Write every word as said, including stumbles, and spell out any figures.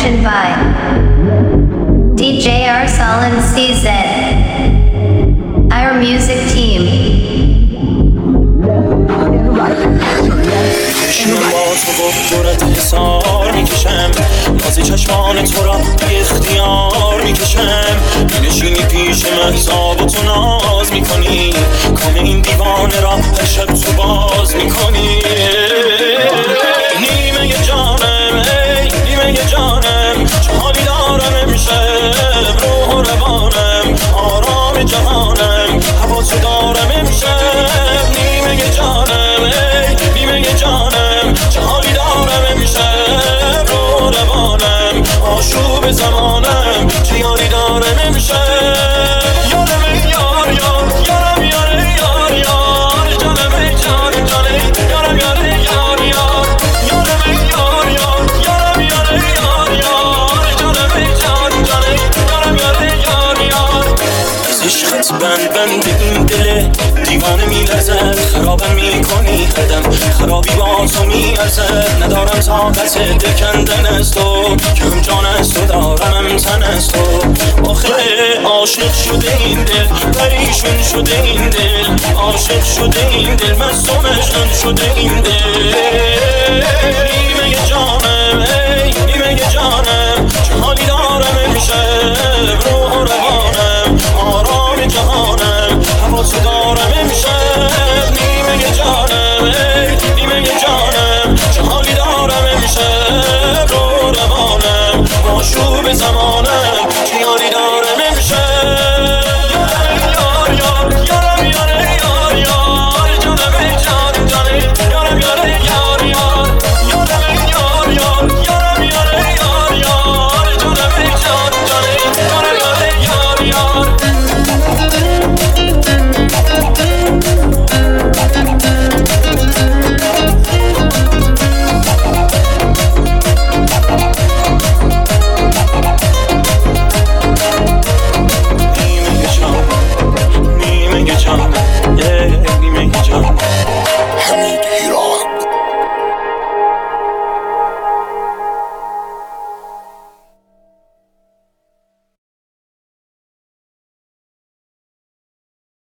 Production by D J Arsalan C Z. Our music team. میشینم با تو گفتورت حسار میکشم بازی چشمان تو را بی اختیار میکشم مینشینی پیش محضاب و تو ناز میکنی کام این دیوانه را هر شب تو باز میکنی نیمه جانم ای نیمه جانم چه حالی دارم امشب روح و روانم آرام جهانم هوا تو دارم امشب نیمه جانم ای نیمه جانم چه حالی دارم امشب روح و روانم آشوب زمانم چه یاری دارم امشب یارم ای یار یار یارم یار یار یار جانم ای جان جانه یارم یار یار یار یارم ای یار یار یارم یار یار یار جانم ای جان جانه یارم یار یار یار از عشقت بند بند این دل دیوانه میلرزد خرابم میکنی قدم خرابی با تو میارزد ندارم طاقت دل کندن از تو کم جان از تو دارم تن از تو آخه عاشق شده این دل پریشون شده این دل عاشق شده این دل مستم عشقم شده این دل نیمه جانم ای نیمه جانم چه حالی دارم امشب روح و روانم آرام جهانم هوا تو دارم امشب نیمه جانم ای نیمه جانم چه حالی دارم امشب روح و روانم آشوب زمانم چه یاری دارم